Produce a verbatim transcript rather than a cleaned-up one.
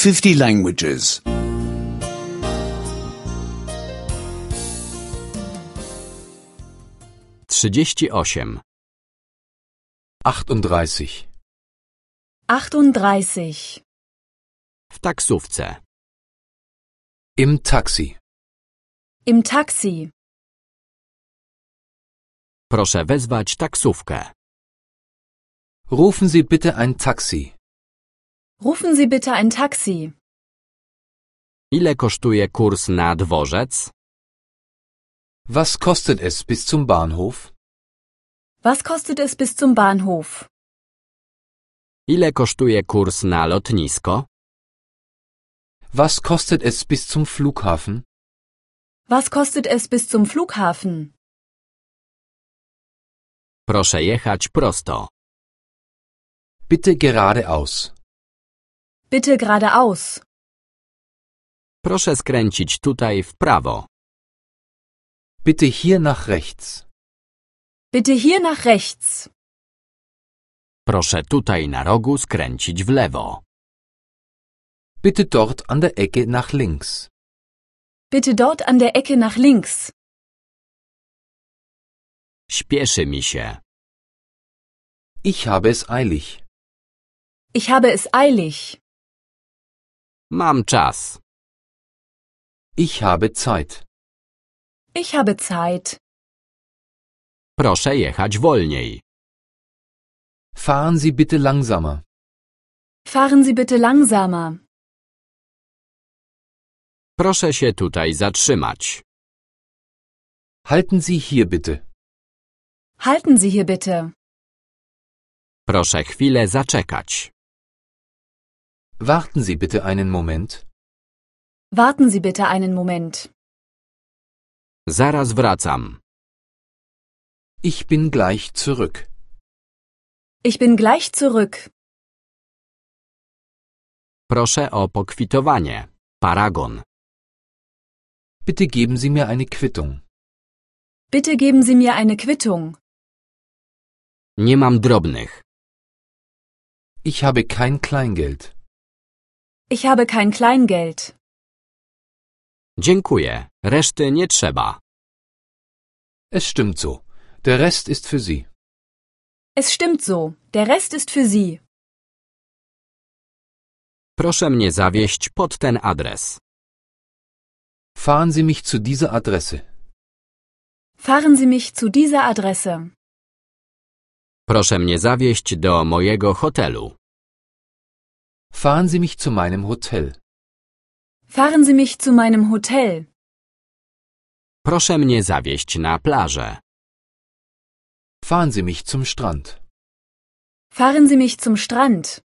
fifty languages. trzydzieści osiem. achtunddreißig. achtunddreißig. W taksówce. Im Taxi. Im Taxi. Proszę wezwać taksówkę. Rufen Sie bitte ein Taxi. Rufen Sie bitte ein Taxi. Ile kosztuje kurs na dworzec? Was kostet es bis zum Bahnhof? Was kostet es bis zum Bahnhof? Ile kosztuje kurs na lotnisko? Was kostet es bis zum Flughafen? Was kostet es bis zum Flughafen? Proszę jechać prosto. Bitte geradeaus. Bitte geradeaus. Proszę skręcić tutaj w prawo. Bitte hier nach rechts. Bitte hier nach rechts. Proszę tutaj na rogu skręcić w lewo. Bitte dort an der Ecke nach links. Bitte dort an der Ecke nach links. Śpieszy mi się. Ich habe es eilig. Ich habe es eilig. Mam czas. Ich habe Zeit. Ich habe Zeit. Proszę jechać wolniej. Fahren Sie bitte langsamer. Fahren Sie bitte langsamer. Proszę się tutaj zatrzymać. Halten Sie hier bitte. Halten Sie hier bitte. Proszę chwilę zaczekać. Warten Sie bitte einen Moment. Warten Sie bitte einen Moment. Zaraz wracam. Ich bin gleich zurück. Ich bin gleich zurück. Proszę o pokwitowanie. Paragon. Bitte geben Sie mir eine Quittung. Bitte geben Sie mir eine Quittung. Nie mam drobnych. Ich habe kein Kleingeld. Ich habe kein Kleingeld. Dziękuję. Reszty nie trzeba. Es stimmt so. Der Rest ist für Sie. Es stimmt so. Der Rest ist für Sie. Proszę mnie zawieźć pod ten adres. Fahren Sie mich zu dieser Adresse. Fahren Sie mich zu dieser Adresse. Proszę mnie zawieźć do mojego hotelu. Fahren Sie mich zu meinem Hotel. Fahren Sie mich zu meinem Hotel. Proszę mnie zawieźć na plażę. Fahren Sie mich zum Strand. Fahren Sie mich zum Strand.